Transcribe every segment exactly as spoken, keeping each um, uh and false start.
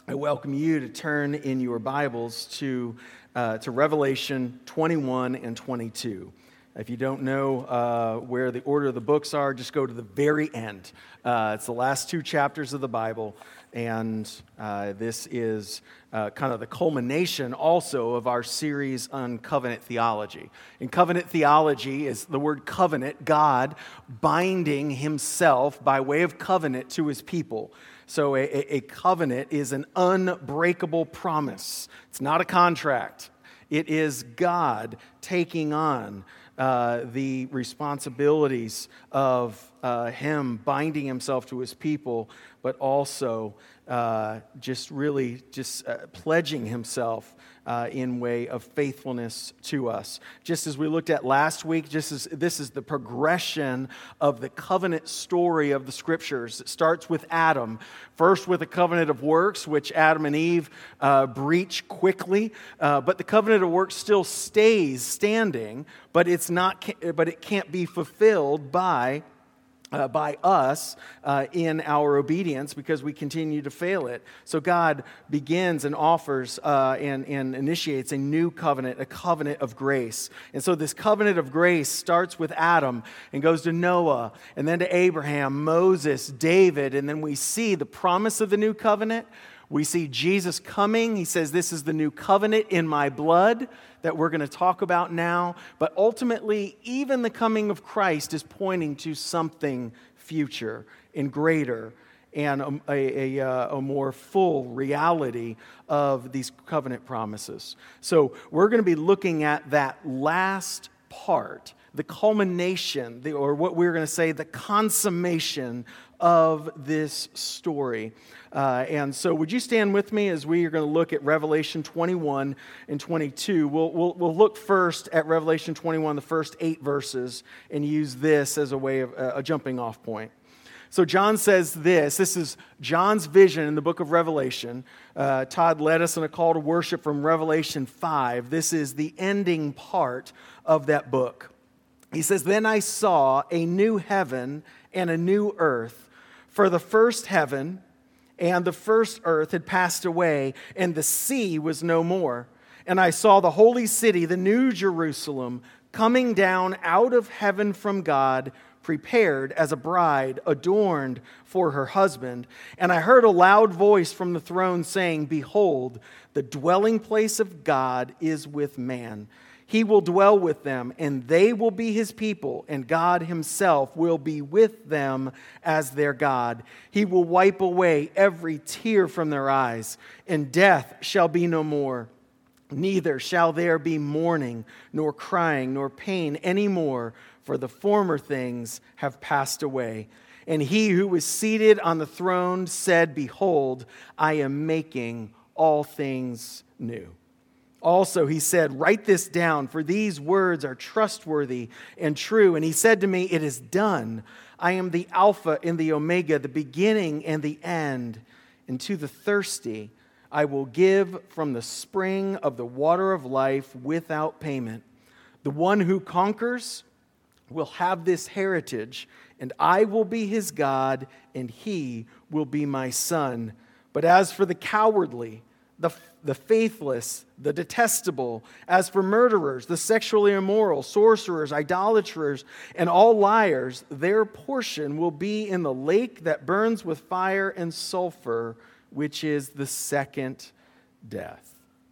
I welcome you to turn in your Bibles to, uh, to Revelation twenty-one and twenty-two. If you don't know uh, where the order of the books are, just go to the very end. Uh, it's the last two chapters of the Bible, and uh, this is uh, kind of the culmination also of our series on covenant theology. In covenant theology is the word covenant, God binding himself by way of covenant to his people. So a, a covenant is an unbreakable promise. It's not a contract. It is God taking on uh, the responsibilities of uh, him binding himself to his people, but also uh, just really just uh, pledging himself Uh, in way of faithfulness to us. Just as we looked at last week, just as this is the progression of the covenant story of the Scriptures. It starts with Adam, first with a covenant of works, which Adam and Eve uh, breach quickly, uh, but the covenant of works still stays standing, but it's not. But it can't be fulfilled by. Uh, by us uh, in our obedience because we continue to fail it. So God begins and offers uh, and, and initiates a new covenant, a covenant of grace. And so this covenant of grace starts with Adam and goes to Noah and then to Abraham, Moses, David, and then we see the promise of the new covenant. We see Jesus coming. He says, this is the new covenant in my blood that we're going to talk about now. But ultimately, even the coming of Christ is pointing to something future and greater and a, a, a, a more full reality of these covenant promises. So we're going to be looking at that last part, the culmination, the, or what we're going to say, the consummation of this story. Uh, and so would you stand with me as we are going to look at Revelation twenty-one and twenty-two. We'll, we'll, we'll look first at Revelation twenty-one, the first eight verses, and use this as a way of uh, a jumping off point. So John says this. This is John's vision in the book of Revelation. Uh, Todd led us in a call to worship from Revelation five. This is the ending part of that book. He says, "Then I saw a new heaven and a new earth, for the first heaven and the first earth had passed away, and the sea was no more. And I saw the holy city, the new Jerusalem, coming down out of heaven from God, prepared as a bride adorned for her husband. And I heard a loud voice from the throne saying, 'Behold, the dwelling place of God is with man. He will dwell with them, and they will be his people, and God himself will be with them as their God. He will wipe away every tear from their eyes, and death shall be no more. Neither shall there be mourning, nor crying, nor pain any more, for the former things have passed away. And he who was seated on the throne said, Behold, I am making all things new.' Also, he said, Write this down, for these words are trustworthy and true. And he said to me, It is done. I am the Alpha and the Omega, the beginning and the end. And to the thirsty I will give from the spring of the water of life without payment. The one who conquers will have this heritage, and I will be his God, and he will be my son. But as for the cowardly, the the faithless, the detestable, as for murderers, the sexually immoral, sorcerers, idolaters, and all liars, their portion will be in the lake that burns with fire and sulfur, which is the second death."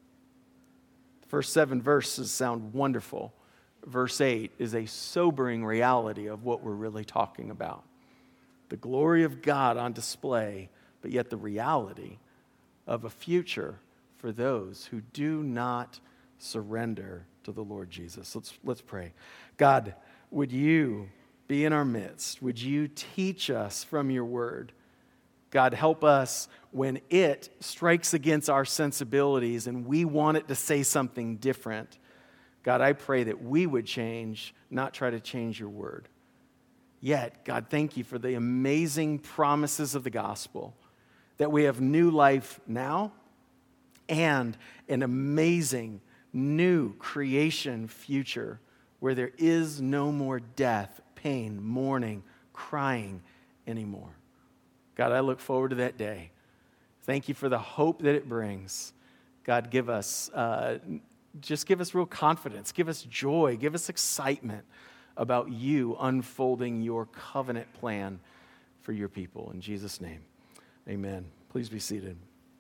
The first seven verses sound wonderful. Verse eight is a sobering reality of what we're really talking about. The glory of God on display, but yet the reality of a future for those who do not surrender to the Lord Jesus. Let's, let's pray. God, would you be in our midst? Would you teach us from your word? God, help us when it strikes against our sensibilities and we want it to say something different. God, I pray that we would change, not try to change your word. Yet, God, thank you for the amazing promises of the gospel, that we have new life now, and an amazing new creation future where there is no more death, pain, mourning, crying anymore. God, I look forward to that day. Thank you for the hope that it brings. God, give us, uh, just give us real confidence. Give us joy. Give us excitement about you unfolding your covenant plan for your people. In Jesus' name, amen. Please be seated.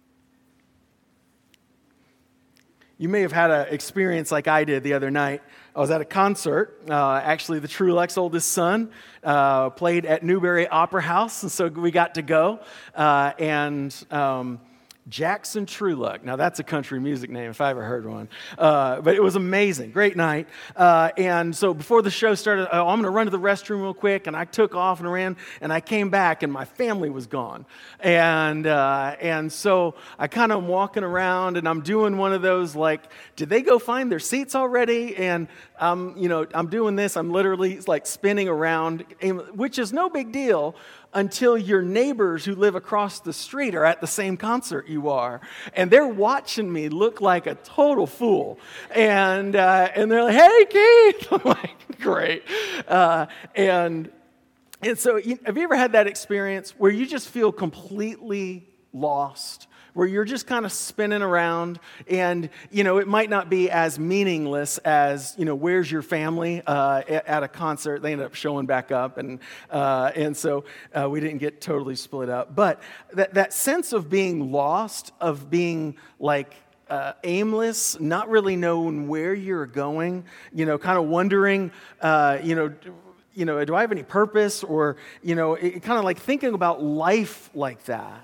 You may have had an experience like I did the other night. I was at a concert. Uh, actually, the Trueluck's oldest son uh, played at Newberry Opera House, and so we got to go. Uh, and um, Jackson Trueluck. Now, that's a country music name if I ever heard one. Uh, but it was amazing. Great night. Uh, and so before the show started, oh, I'm going to run to the restroom real quick. And I took off and ran. And I came back, and my family was gone. And uh, and so I kind of am walking around, and I'm doing one of those, like, did they go find their seats already? And I'm, you know, I'm doing this. I'm literally, like, spinning around, which is no big deal, until your neighbors who live across the street are at the same concert you are. And they're watching me look like a total fool. And uh, and they're like, hey, Keith. I'm like, great. Uh, and, and so have you ever had that experience where you just feel completely lost? Where you're just kind of spinning around, and, you know, it might not be as meaningless as, you know, where's your family uh, at a concert. They ended up showing back up, and uh, and so uh, we didn't get totally split up. But that, that sense of being lost, of being like uh, aimless, not really knowing where you're going, you know, kind of wondering, uh, you know, you know, do I have any purpose? Or, you know, it, kind of like thinking about life like that.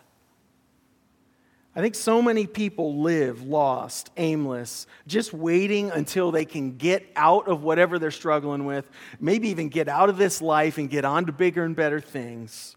I think so many people live lost, aimless, just waiting until they can get out of whatever they're struggling with, maybe even get out of this life and get on to bigger and better things.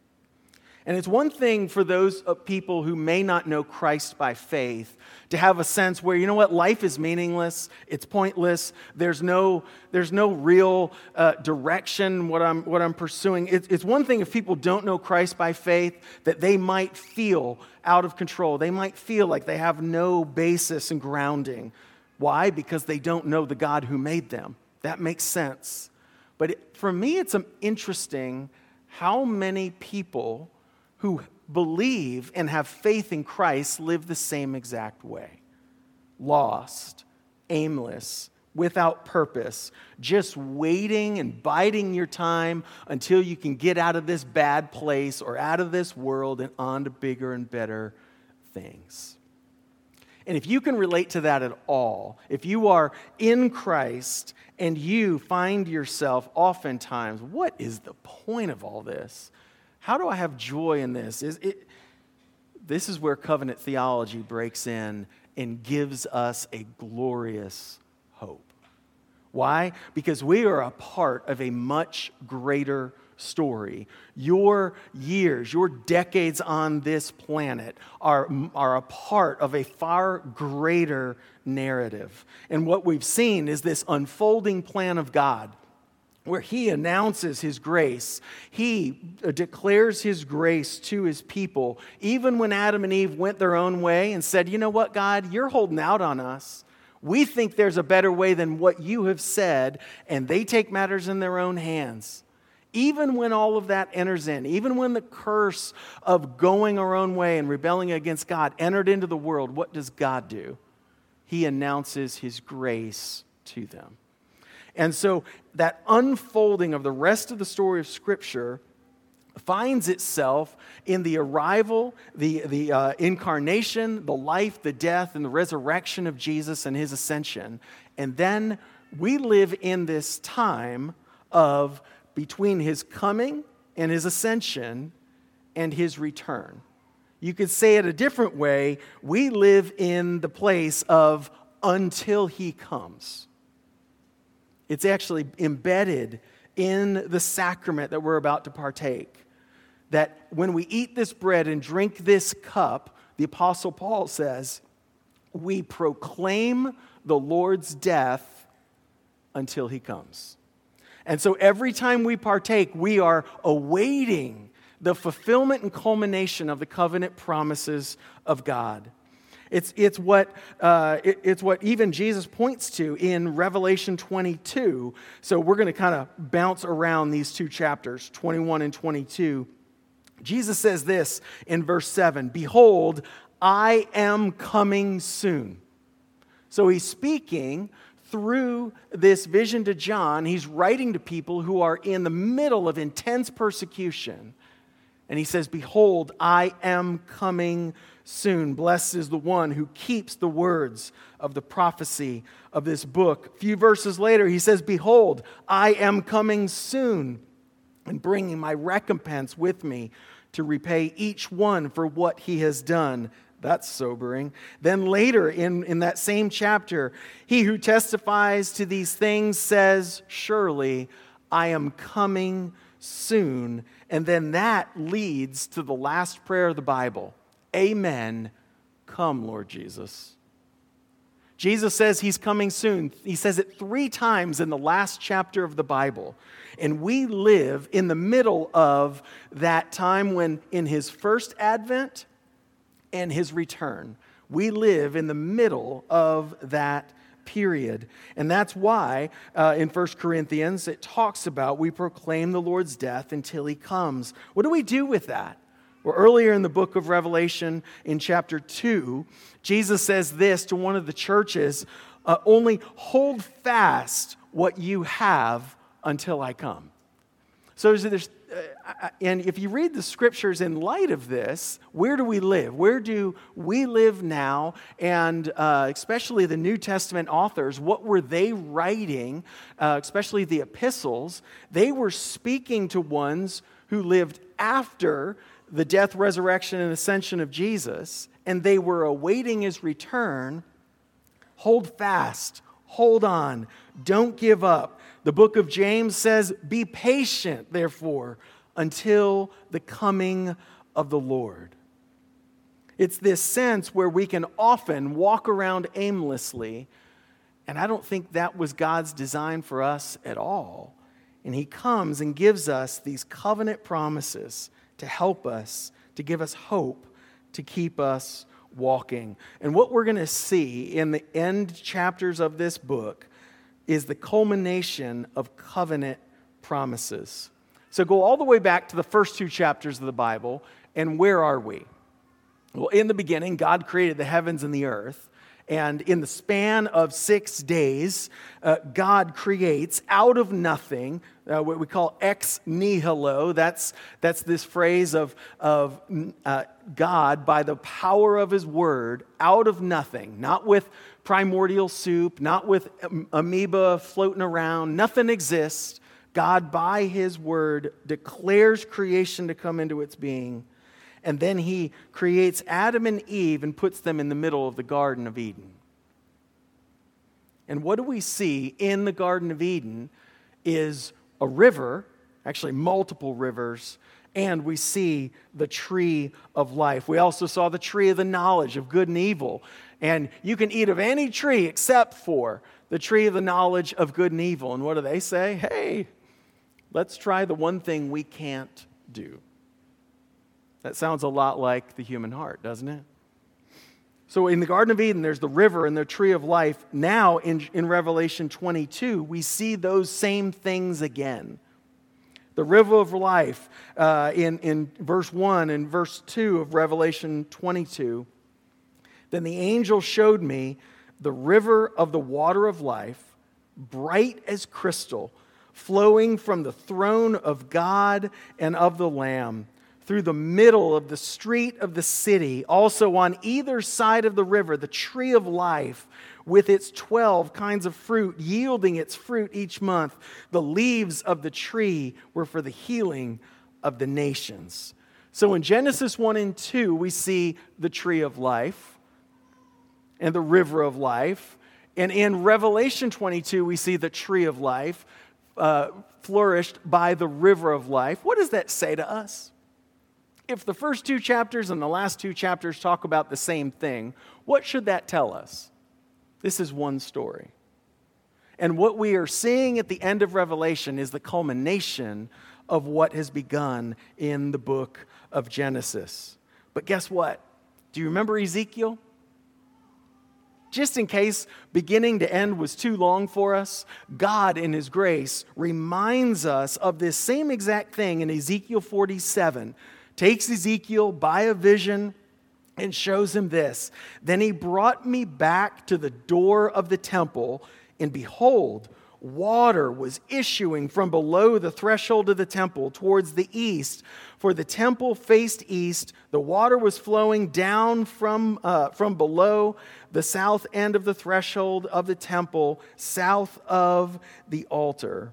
And it's one thing for those people who may not know Christ by faith to have a sense where, you know what, life is meaningless, it's pointless, there's no there's no real uh, direction what I'm what I'm pursuing. It's, it's one thing if people don't know Christ by faith that they might feel out of control. They might feel like they have no basis and grounding. Why? Because they don't know the God who made them. That makes sense. But it, for me, it's interesting how many people who believe and have faith in Christ live the same exact way. Lost, aimless, without purpose, just waiting and biding your time until you can get out of this bad place or out of this world and on to bigger and better things. And if you can relate to that at all, if you are in Christ and you find yourself oftentimes, what is the point of all this? How do I have joy in this? Is it, this is where covenant theology breaks in and gives us a glorious hope. Why? Because we are a part of a much greater story. Your years, your decades on this planet are, are a part of a far greater narrative. And what we've seen is this unfolding plan of God, where he announces his grace. He declares his grace to his people. Even when Adam and Eve went their own way and said, you know what, God, you're holding out on us. We think there's a better way than what you have said, and they take matters in their own hands. Even when all of that enters in, even when the curse of going our own way and rebelling against God entered into the world, what does God do? He announces his grace to them. And so that unfolding of the rest of the story of Scripture finds itself in the arrival, the, the uh, incarnation, the life, the death, and the resurrection of Jesus and his ascension. And then we live in this time of between his coming and his ascension and his return. You could say it a different way. We live in the place of until he comes. It's actually embedded in the sacrament that we're about to partake. That when we eat this bread and drink this cup, the Apostle Paul says, we proclaim the Lord's death until he comes. And so every time we partake, we are awaiting the fulfillment and culmination of the covenant promises of God. It's, it's, what, uh, it, it's what even Jesus points to in Revelation twenty-two. So we're going to kind of bounce around these two chapters, twenty-one and twenty-two. Jesus says this in verse seven, "Behold, I am coming soon." So he's speaking through this vision to John. He's writing to people who are in the middle of intense persecution. And he says, "Behold, I am coming soon. Blessed is the one who keeps the words of the prophecy of this book." A few verses later, he says, "Behold, I am coming soon, and bringing my recompense with me to repay each one for what he has done." That's sobering. Then later in, in that same chapter, he who testifies to these things says, "Surely I am coming soon." And then that leads to the last prayer of the Bible. Amen. Come, Lord Jesus. Jesus says he's coming soon. He says it three times in the last chapter of the Bible. And we live in the middle of that time when in his first advent and his return. We live in the middle of that period. And that's why uh, in First Corinthians it talks about we proclaim the Lord's death until he comes. What do we do with that? Well, earlier in the book of Revelation in chapter two, Jesus says this to one of the churches, uh, "Only hold fast what you have until I come." So there's, uh, and if you read the scriptures in light of this, where do we live? Where do we live now? And uh, especially the New Testament authors, what were they writing? Uh, especially the epistles, they were speaking to ones who lived after the death, resurrection, and ascension of Jesus, and they were awaiting his return. Hold fast, hold on, don't give up. The book of James says, "Be patient, therefore, until the coming of the Lord." It's this sense where we can often walk around aimlessly, and I don't think that was God's design for us at all. And he comes and gives us these covenant promises to help us, to give us hope, to keep us walking. And what we're going to see in the end chapters of this book is the culmination of covenant promises. So go all the way back to the first two chapters of the Bible, and where are we? Well, in the beginning, God created the heavens and the earth, and in the span of six days, uh, God creates out of nothing, uh, what we call ex nihilo. That's, that's this phrase of, of uh, God, by the power of his word, out of nothing, not with primordial soup, not with amoeba floating around, nothing exists. God, by his word, declares creation to come into its being. And then he creates Adam and Eve and puts them in the middle of the Garden of Eden. And what do we see in the Garden of Eden is a river, actually multiple rivers, and we see the tree of life. We also saw the tree of the knowledge of good and evil. And you can eat of any tree except for the tree of the knowledge of good and evil. And what do they say? Hey, let's try the one thing we can't do. That sounds a lot like the human heart, doesn't it? So in the Garden of Eden, there's the river and the tree of life. Now in, in Revelation twenty-two, we see those same things again. The river of life uh, in, in verse one and verse two of Revelation twenty-two. Then the angel showed me the river of the water of life, bright as crystal, flowing from the throne of God and of the Lamb, through the middle of the street of the city. Also on either side of the river, the tree of life, with its twelve kinds of fruit, yielding its fruit each month. The leaves of the tree were for the healing of the nations. So in Genesis one and two, we see the tree of life and the river of life. And in Revelation twenty-two, we see the tree of life uh, flourished by the river of life. What does that say to us? If the first two chapters and the last two chapters talk about the same thing, what should that tell us? This is one story. And what we are seeing at the end of Revelation is the culmination of what has begun in the book of Genesis. But guess what? Do you remember Ezekiel? Just in case beginning to end was too long for us, God in his grace reminds us of this same exact thing in Ezekiel forty-seven. takes Ezekiel by a vision and shows him this. Then he brought me back to the door of the temple, and behold, water was issuing from below the threshold of the temple towards the east. For the temple faced east. The water was flowing down from, uh, from below the south end of the threshold of the temple, south of the altar.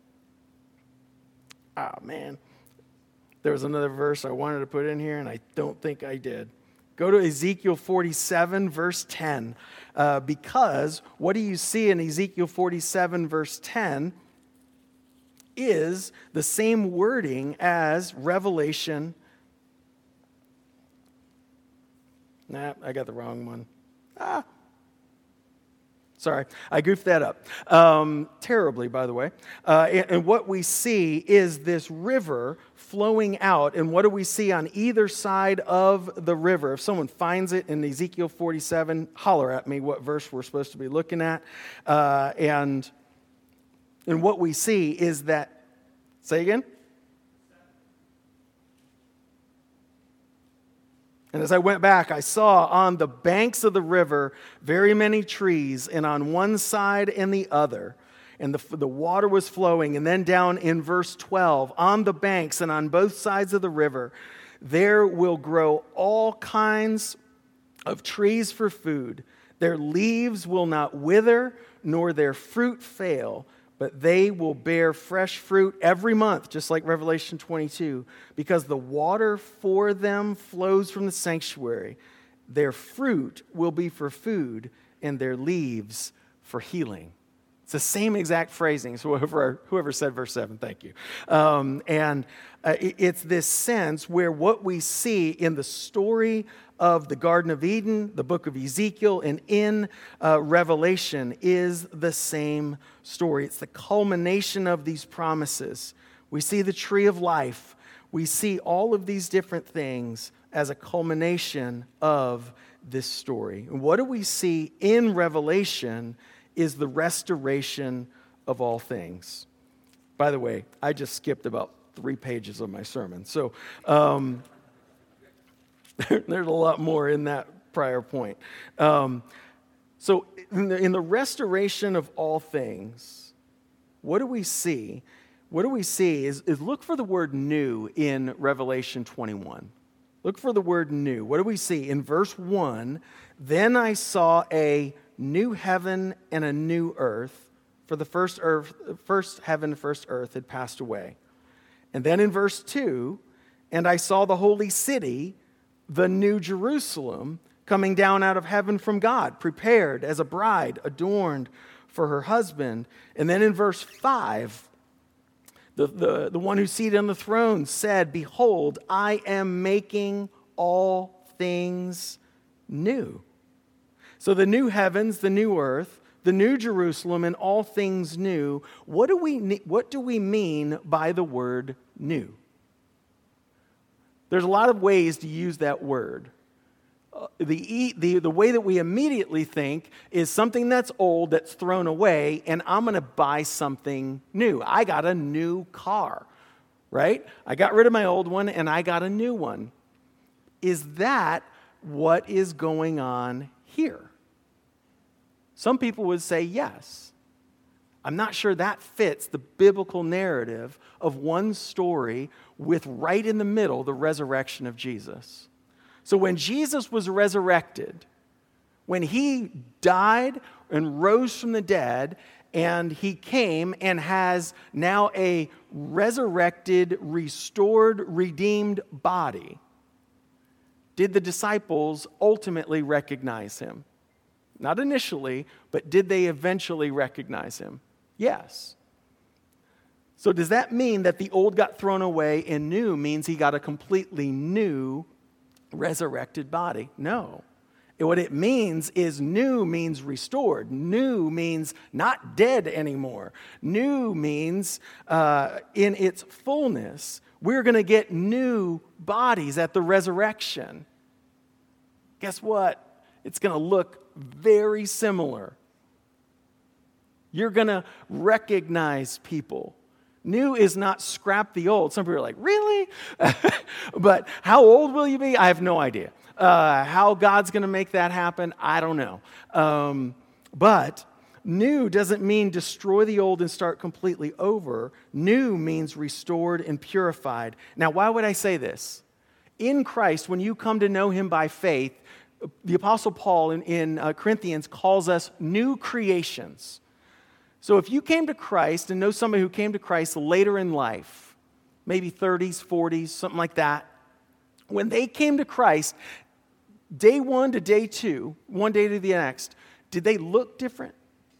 Oh, man. There was another verse I wanted to put in here, and I don't think I did. Go to Ezekiel forty-seven, verse ten. Uh, because what do you see in Ezekiel forty-seven, verse ten is the same wording as Revelation. Nah, I got the wrong one. Ah. Sorry, I goofed that up. Um, terribly, by the way. Uh, and, and what we see is this river flowing out. And what do we see on either side of the river? If someone finds it in Ezekiel forty-seven, holler at me what verse we're supposed to be looking at. Uh, and, and what we see is that, say again? And as I went back, I saw on the banks of the river very many trees, and on one side and the other. And the, the water was flowing. And then down in verse twelve, on the banks and on both sides of the river, there will grow all kinds of trees for food. Their leaves will not wither, nor their fruit fail, but they will bear fresh fruit every month, just like Revelation twenty-two, because the water for them flows from the sanctuary. Their fruit will be for food, and their leaves for healing. It's the same exact phrasing. So whoever, whoever said verse seven, thank you. Um, and uh, it, it's this sense where what we see in the story of the Garden of Eden, the book of Ezekiel, and in uh, Revelation is the same story. It's the culmination of these promises. We see the tree of life. We see all of these different things as a culmination of this story. And what do we see in Revelation is the restoration of all things. By the way, I just skipped about three pages of my sermon. So um, there's a lot more in that prior point. Um, so in the, in the restoration of all things, what do we see? What do we see is, is look for the word new in Revelation twenty-one. Look for the word new. What do we see? In verse one, then I saw a new heaven and a new earth, for the first earth, first heaven, first earth had passed away. And then in verse two, and I saw the holy city, the new Jerusalem, coming down out of heaven from God, prepared as a bride adorned for her husband. And then in verse five, the, the, the one who's seated on the throne said, behold, I am making all things new. So the new heavens, the new earth, the new Jerusalem, and all things new. What do we, what do we mean by the word new? There's a lot of ways to use that word. Uh, the, the, the way that we immediately think is something that's old, that's thrown away, and I'm going to buy something new. I got a new car, right? I got rid of my old one, and I got a new one. Is that what is going on here? Some people would say yes. I'm not sure that fits the biblical narrative of one story with right in the middle the resurrection of Jesus. So when Jesus was resurrected, when he died and rose from the dead, and he came and has now a resurrected, restored, redeemed body, did the disciples ultimately recognize him? Not initially, but did they eventually recognize him? Yes. So does that mean that the old got thrown away and new means he got a completely new resurrected body? No. What it means is new means restored. New means not dead anymore. New means uh, in its fullness, we're going to get new bodies at the resurrection. Guess what? It's going to look very similar. You're going to recognize people. New is not scrap the old. Some people are like, really? But how old will you be? I have no idea. Uh, how God's going to make that happen, I don't know. Um, but new doesn't mean destroy the old and start completely over. New means restored and purified. Now, why would I say this? In Christ, when you come to know him by faith, the Apostle Paul in, in uh, Corinthians calls us new creations. So if you came to Christ and know somebody who came to Christ later in life, maybe thirties, forties, something like that, when they came to Christ, day one to day two, one day to the next, did they look different?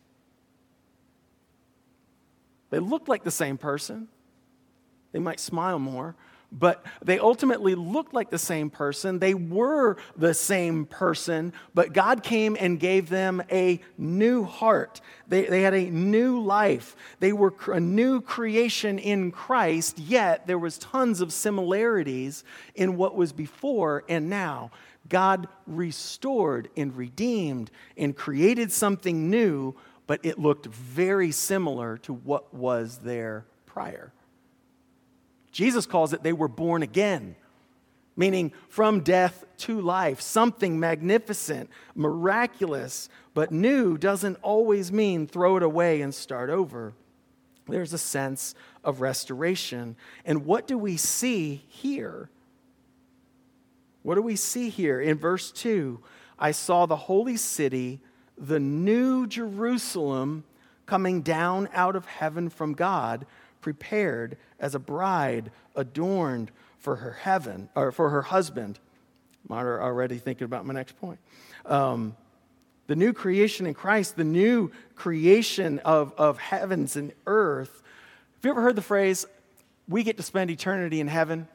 They looked like the same person. They might smile more, but they ultimately looked like the same person. They were the same person, but God came and gave them a new heart. They, they had a new life. They were a new creation in Christ, yet there was tons of similarities in what was before and now. God restored and redeemed and created something new, but it looked very similar to what was there prior. Jesus calls it they were born again, meaning from death to life, something magnificent, miraculous, but new doesn't always mean throw it away and start over. There's a sense of restoration. And what do we see here? What do we see here? In verse two, I saw the holy city, the new Jerusalem, coming down out of heaven from God, prepared as a bride adorned for her heaven or for her husband. I'm already thinking about my next point. Um, the new creation in Christ, the new creation of, of heavens and earth. Have you ever heard the phrase, we get to spend eternity in heaven?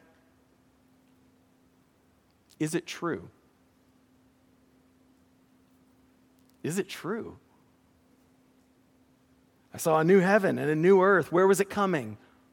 Is it true? Is it true? I saw a new heaven and a new earth. Where was it coming?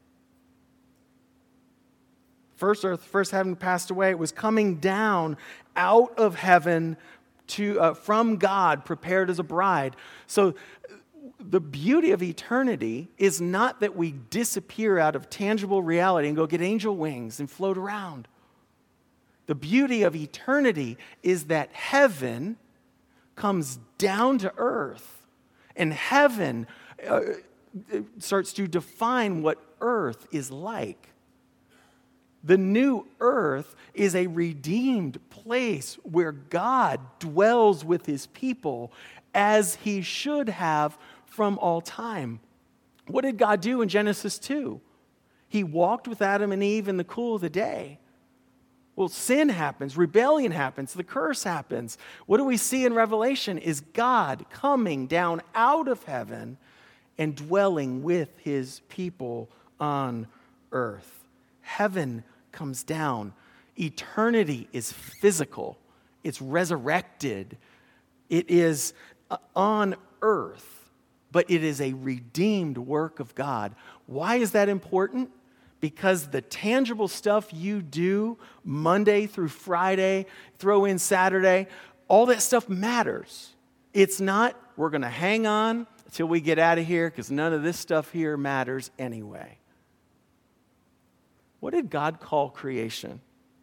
First earth, first heaven passed away. It was coming down out of heaven to uh, from God, prepared as a bride. So the beauty of eternity is not that we disappear out of tangible reality and go get angel wings and float around. The beauty of eternity is that heaven comes down to earth, and heaven uh, starts to define what earth is like. The new earth is a redeemed place where God dwells with his people as he should have from all time. What did God do in Genesis two? He walked with Adam and Eve in the cool of the day. Well, sin happens, rebellion happens, the curse happens. What do we see in Revelation is God coming down out of heaven and dwelling with his people on earth. Heaven comes down. Eternity is physical. It's resurrected. It is on earth, but it is a redeemed work of God. Why is that important? Because the tangible stuff you do Monday through Friday, throw in Saturday, all that stuff matters. It's not, we're going to hang on until we get out of here because none of this stuff here matters anyway. What did God call creation?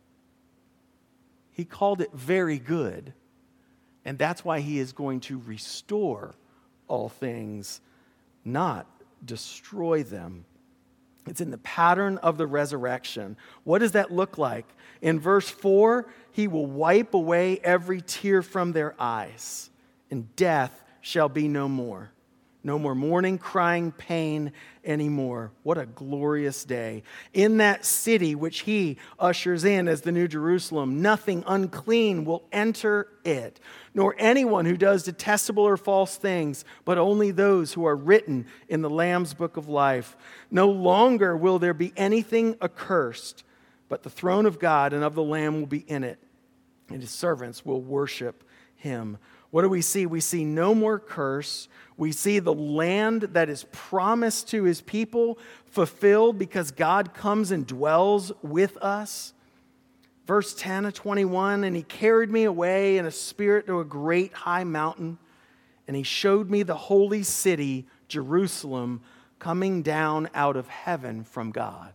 He called it very good. And that's why he is going to restore all things, not destroy them. It's in the pattern of the resurrection. What does that look like? In verse four, he will wipe away every tear from their eyes, and death shall be no more. No more mourning, crying, pain anymore. What a glorious day. In that city which he ushers in as the New Jerusalem, nothing unclean will enter it, nor anyone who does detestable or false things, but only those who are written in the Lamb's book of life. No longer will there be anything accursed, but the throne of God and of the Lamb will be in it, and his servants will worship him. What do we see? We see no more curse. We see the land that is promised to his people fulfilled because God comes and dwells with us. Verse ten of twenty-one, and he carried me away in a spirit to a great high mountain, and he showed me the holy city, Jerusalem, coming down out of heaven from God.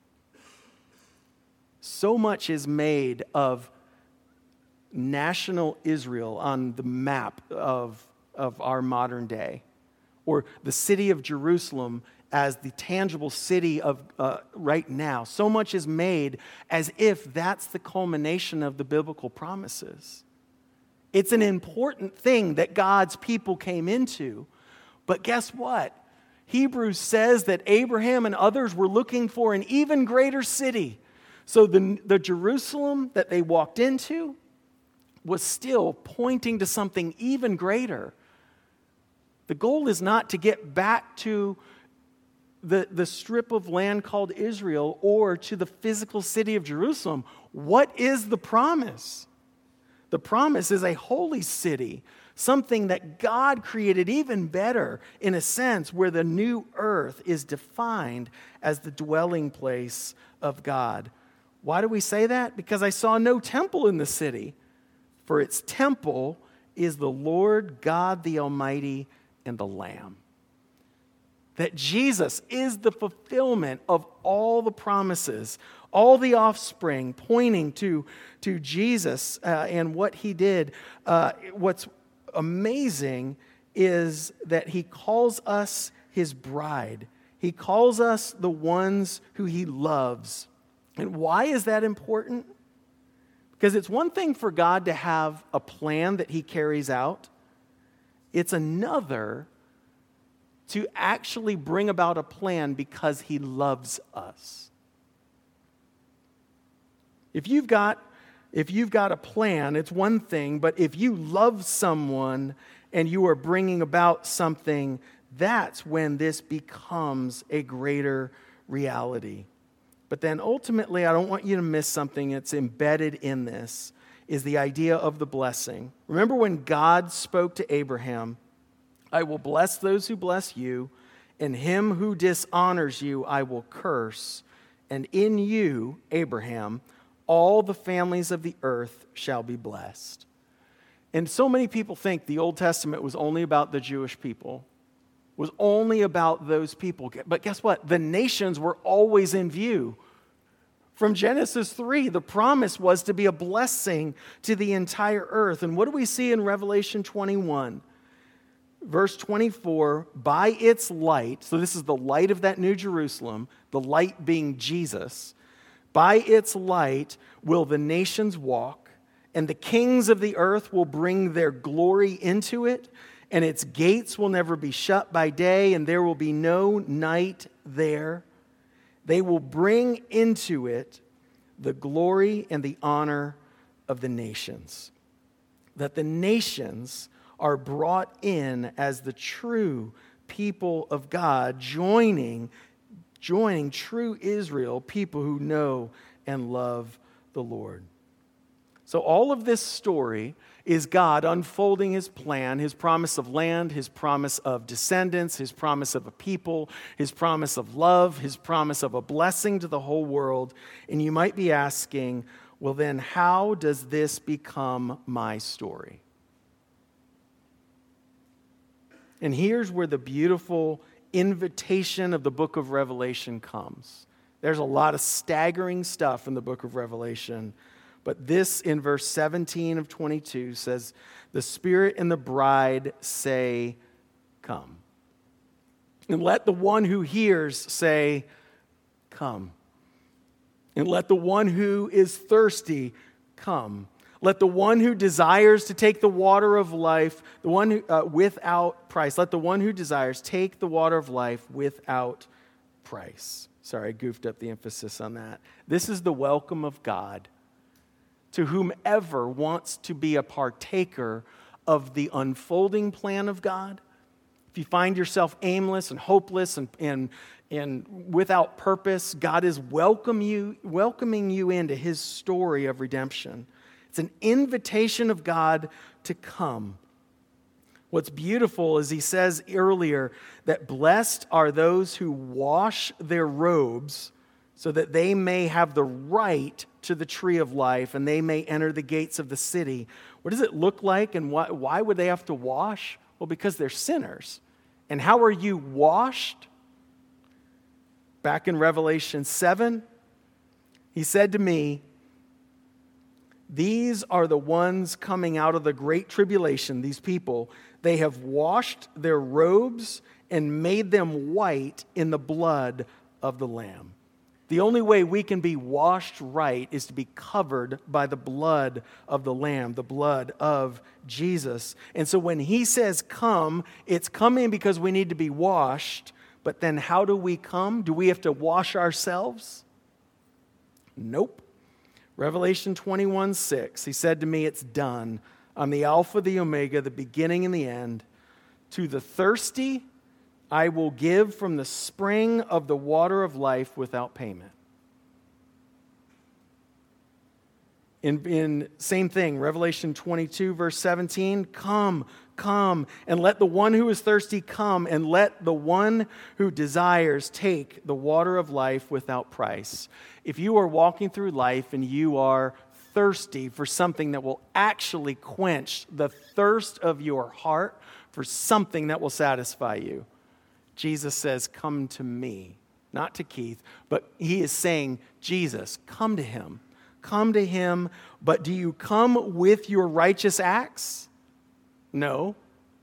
So much is made of national Israel on the map of, of our modern day, or the city of Jerusalem as the tangible city of uh, right now. So much is made as if that's the culmination of the biblical promises. It's an important thing that God's people came into. But guess what? Hebrews says that Abraham and others were looking for an even greater city. So the, the Jerusalem that they walked into was still pointing to something even greater. The goal is not to get back to the, the strip of land called Israel or to the physical city of Jerusalem. What is the promise? The promise is a holy city, something that God created even better, in a sense, where the new earth is defined as the dwelling place of God. Why do we say that? Because I saw no temple in the city, for its temple is the Lord God the Almighty and the Lamb. That Jesus is the fulfillment of all the promises, all the offspring pointing to, to Jesus uh, and what he did. Uh, what's amazing is that he calls us his bride. He calls us the ones who he loves. And why is that important? Because it's one thing for God to have a plan that he carries out. It's another to actually bring about a plan because he loves us. If you've got, if you've got a plan, it's one thing, but if you love someone and you are bringing about something, that's when this becomes a greater reality. But then ultimately, I don't want you to miss something that's embedded in this, is the idea of the blessing. Remember when God spoke to Abraham, I will bless those who bless you, and him who dishonors you I will curse, and in you, Abraham, all the families of the earth shall be blessed. And so many people think the Old Testament was only about the Jewish people, was only about those people. But guess what? The nations were always in view. From Genesis three, the promise was to be a blessing to the entire earth. And what do we see in Revelation twenty-one? Verse twenty-four, by its light, so this is the light of that New Jerusalem, the light being Jesus. By its light will the nations walk, and the kings of the earth will bring their glory into it, and its gates will never be shut by day, and there will be no night there. They will bring into it the glory and the honor of the nations. That the nations are brought in as the true people of God, joining, joining true Israel, people who know and love the Lord. So all of this story is God unfolding his plan, his promise of land, his promise of descendants, his promise of a people, his promise of love, his promise of a blessing to the whole world. And you might be asking, well then, how does this become my story? And here's where the beautiful invitation of the book of Revelation comes. There's a lot of staggering stuff in the book of Revelation, but this in verse seventeen of twenty-two says, the Spirit and the bride say, come. And let the one who hears say, come. And let the one who is thirsty come. Let the one who desires to take the water of life, the one who, uh, without price, let the one who desires take the water of life without price. Sorry, I goofed up the emphasis on that. This is the welcome of God to whomever wants to be a partaker of the unfolding plan of God. If you find yourself aimless and hopeless and, and, and without purpose, God is welcome you, welcoming you into his story of redemption. It's an invitation of God to come. What's beautiful is he says earlier that blessed are those who wash their robes so that they may have the right to the tree of life and they may enter the gates of the city. What does it look like and why, why would they have to wash? Well, because they're sinners. And how are you washed? back in Revelation seven, he said to me, these are the ones coming out of the great tribulation, these people. They have washed their robes and made them white in the blood of the Lamb. The only way we can be washed right is to be covered by the blood of the Lamb, the blood of Jesus. And so when he says come, it's coming because we need to be washed. But then how do we come? Do we have to wash ourselves? Nope. Revelation twenty-one six, he said to me, it's done. I'm the Alpha, the Omega, the beginning and the end. To the thirsty, I will give from the spring of the water of life without payment. In, in same thing, Revelation twenty-two, verse seventeen, come, come, and let the one who is thirsty come, and let the one who desires take the water of life without price. If you are walking through life and you are thirsty for something that will actually quench the thirst of your heart, for something that will satisfy you, Jesus says, come to me, not to Keith, but he is saying, Jesus, come to him. Come to him, but do you come with your righteous acts? No.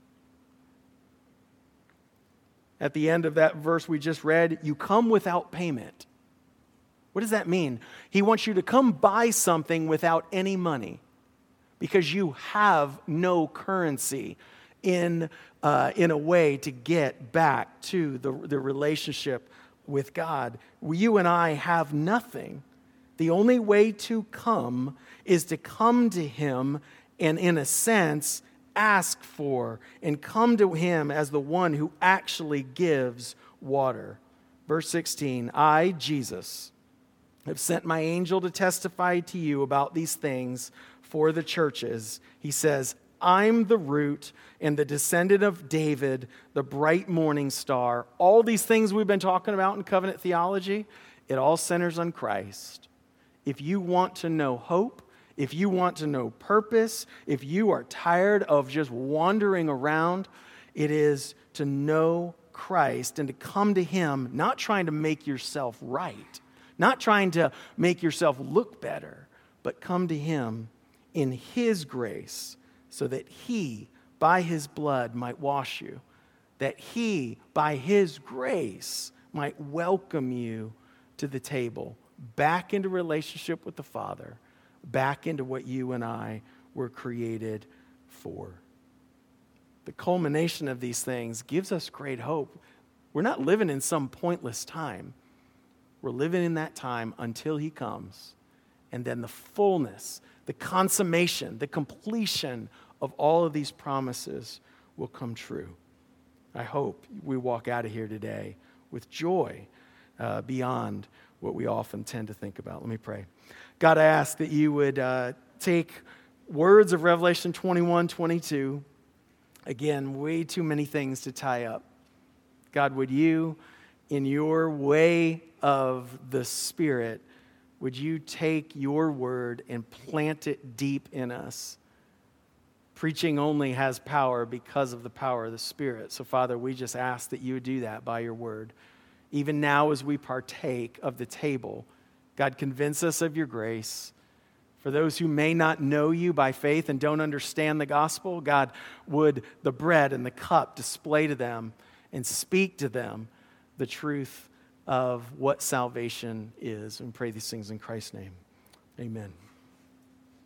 At the end of that verse we just read, you come without payment. What does that mean? He wants you to come buy something without any money because you have no currency in uh, in a way to get back to the, the relationship with God. You and I have nothing. The only way to come is to come to him and, in a sense, ask for and come to him as the one who actually gives water. Verse sixteen, I, Jesus, have sent my angel to testify to you about these things for the churches. He says, I'm the root and the descendant of David, the bright morning star. All these things we've been talking about in covenant theology, it all centers on Christ. If you want to know hope, if you want to know purpose, if you are tired of just wandering around, it is to know Christ and to come to him, not trying to make yourself right, not trying to make yourself look better, but come to him in his grace so that he, by his blood, might wash you, that he, by his grace, might welcome you to the table, back into relationship with the Father, back into what you and I were created for. The culmination of these things gives us great hope. We're not living in some pointless time. We're living in that time until he comes. And then the fullness, the consummation, the completion of all of these promises will come true. I hope we walk out of here today with joy uh, beyond what we often tend to think about. Let me pray. God, I ask that you would uh, take words of Revelation twenty-one, twenty-two. Again, way too many things to tie up. God, would you, in your way of the Spirit, would you take your word and plant it deep in us? Preaching only has power because of the power of the Spirit. So, Father, we just ask that you would do that by your word. Even now as we partake of the table, God, convince us of your grace. For those who may not know you by faith and don't understand the gospel, God, would the bread and the cup display to them and speak to them the truth of what salvation is. And pray these things in Christ's name. Amen.